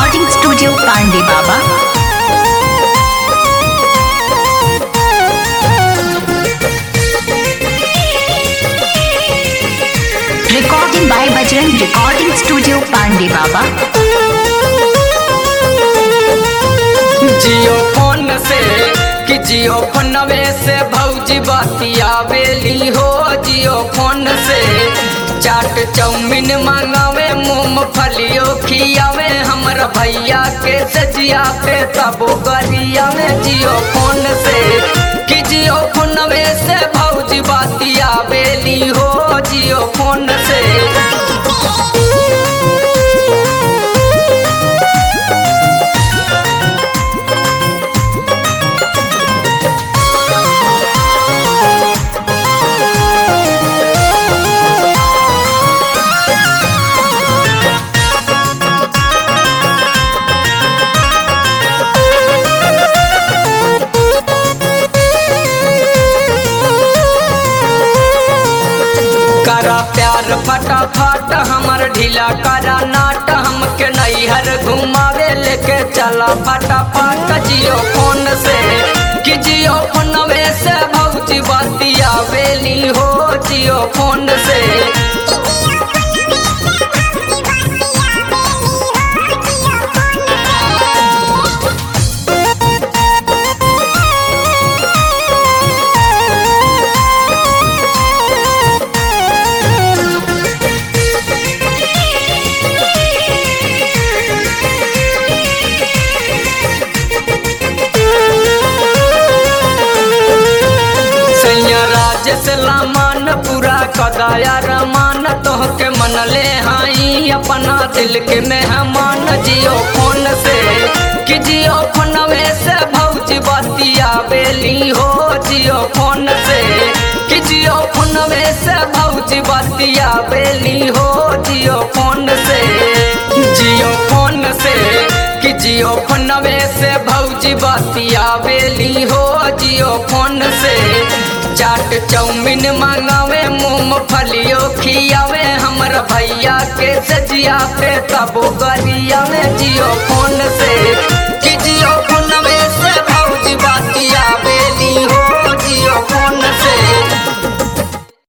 Recording studio Pandey Baba. Recording by Bajrang recording studio Pandey Baba. Jio phone से कि जियो फोनवे से भौजी बतिया बेली हो। जियो फोन से चाट चाउमीन मंगावे मूंगफलियो खियावे हमर भैया के सजिया पे तबो गरियावे। जियो फोन से कि जियो फोनवे से भौजी बतिया बेली हो। जियो फोन से करा प्यार फटाफट हमर ढीला करा नाट हमके नैहर घुमावे लेके चला फटाफट। जियो फोन से कि जियो फोनवे से भौजी बतिया बेली हो। जियो फोन से सलामान पूरा कदाया रमान तोहके मन ले हाई अपना दिल के मेहमान। जियो फोन से कि जियो फोनवे से भौजी बतिया बेली हो। जियो फोन से कि जियो फोनवे से भौजी बतिया बेली हो। जियो फोन से जियो फोन से कि जियो फोनवे से भौजी बतिया बेली हो। जियो फोन से चाट चाउमीन मंगावे मूंगफलियो खियावे हमर भैया के सजिया पे तबो गरियावे। जियो फोन से कि